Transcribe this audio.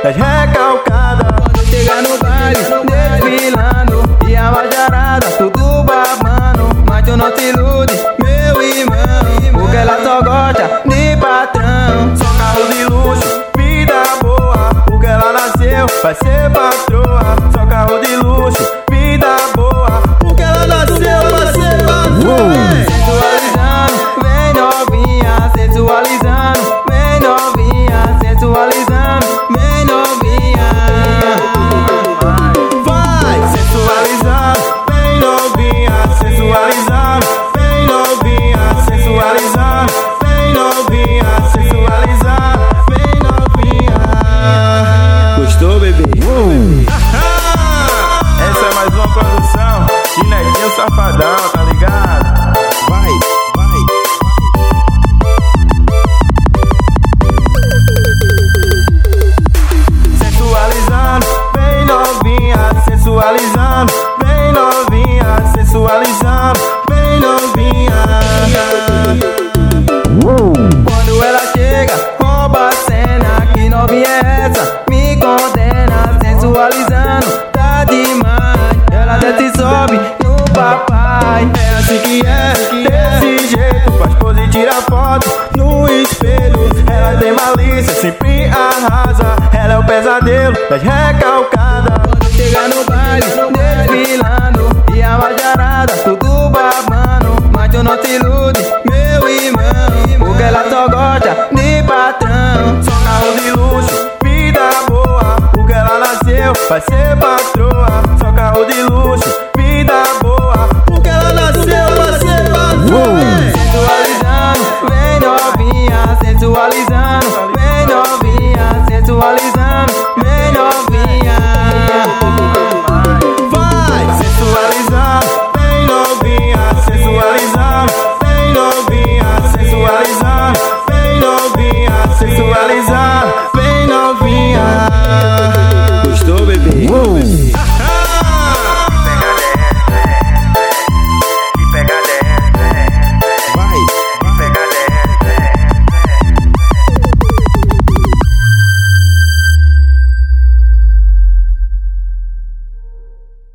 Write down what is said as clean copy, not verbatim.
das recalcadas. Quando chega no baile, desfilando, e a majarada tudo babando. Mas tu não se ilude, meu irmão, porque ela só gosta de patrão. Só carro de luxo, vida boa, porque ela nasceu vai ser patroa. Só carro de luxo, vida boa, porque ela nasceu vai ser patroa. Sensualizando, vem novinha, sensualizando, vem novinha, sensualizando, vem novinha. Vai sensualizando, vem novinha, sensualizando, vem novinha, sensualizando, vem novinha, sensualizando, vem novinha. Gostou, bebê? Essa é mais uma produção de Neguinho Safadão, tá ligado? Vai. Sensualizando, vem novinha, sensualizando, vem novinha, sensualizando, vem novinha. Quando ela chega, rouba a cena. Que novinha é essa? Me condena. Sensualizando, tá demais. Ela desce e sobe no papai. É assim que é, desse jeito. Faz pose e tira foto no espelho. Ela tem malícia, sempre arrasa. Ela é o pesadelo das recalcadas. Quando chega no baile, desfilando, e a majarada tudo babando. Mas tu não se ilude, meu irmão, porque ela só gosta de patrão. Só carro de luxo, vida boa, porque ela nasceu vai ser patroa. Só carro de luxo, vida boa, porque ela nasceu vai ser patroa. Sensualizando, vem novinha, sensualizando.